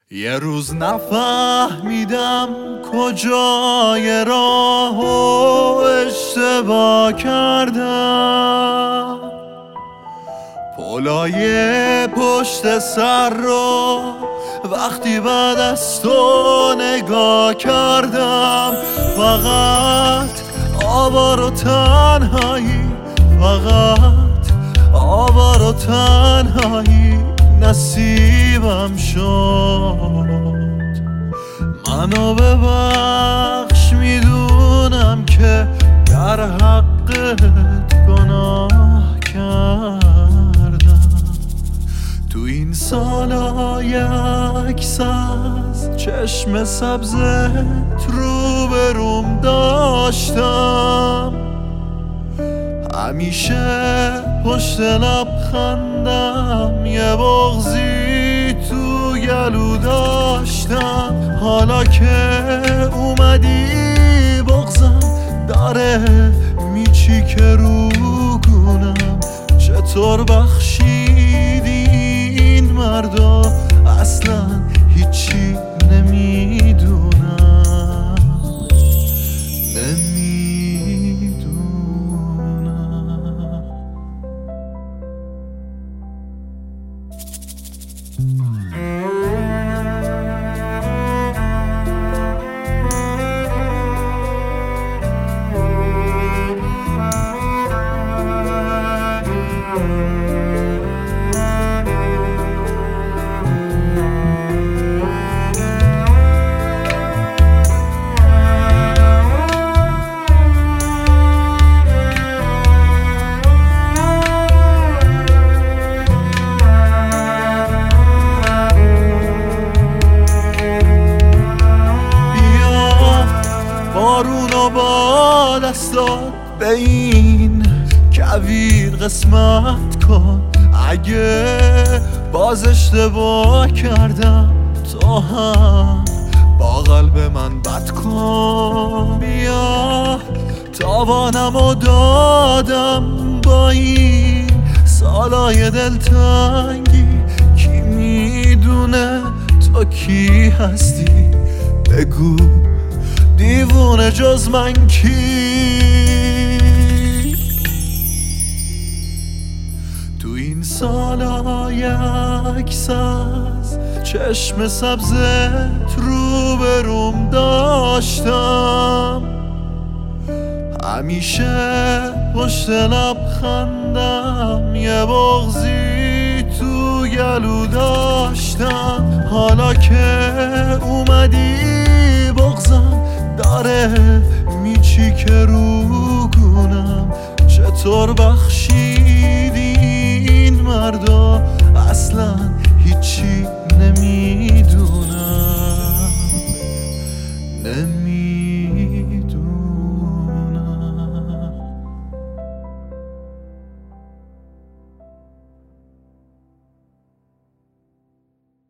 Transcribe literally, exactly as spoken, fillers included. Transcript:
یه روز نفهمیدم کجای راه و اشتباه کردم، پلای پشت سر رو وقتی بعد از تو نگاه کردم، فقط آوار و تنهایی، فقط آوار و تنهایی نصیبم شد. منو ببخش، میدونم که در حقت گناه کردم. تو این سالا یکس از چشم سبزت رو بروم داشتم، همیشه پشت لبخندم یه بغضی تو گلو داشتم. حالا که اومدی بغضم داره میچیکه رو گونم. چطور بخشیدی این مردا، اصلا هیچی نمیدونم. بارونو با دستات به این کویر قسمت کن. اگه باز اشتباه کردم تو هم با قلب من بد کن. بیا تاوانمو دادم با این سالای دلتنگی، کی میدونه تو کی هستی؟ بگو دیوونه جز من کی؟ تو این سالا یکس از چشم سبزت رو بروم داشتم، همیشه پشت لبخندم یه بغضی تو گلو داشتم. حالا که اومدی بغضم داره میچیکه رو گونم. چطور بخشیدی این مردا، اصلا هیچی